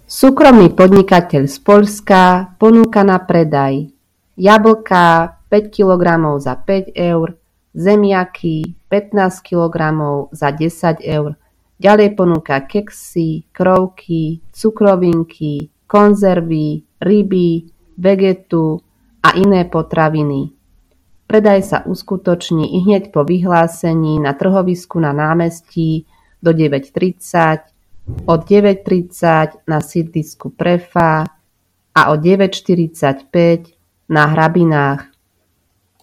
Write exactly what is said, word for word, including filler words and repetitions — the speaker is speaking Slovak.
Súkromný podnikateľ z Poľska ponúka na predaj jablká päť kilogramov za päť eur, zemiaky pätnásť kilogramov za desať eur. Ďalej ponúka keksy, krovky, cukrovinky, konzervy, ryby, vegetu a iné potraviny. Predaj sa uskutoční ihneď po vyhlásení na trhovisku na námestí do deväť tridsať, od deväť tridsať na sídlisku Prefa a od deväť štyridsaťpäť na Hrabinách.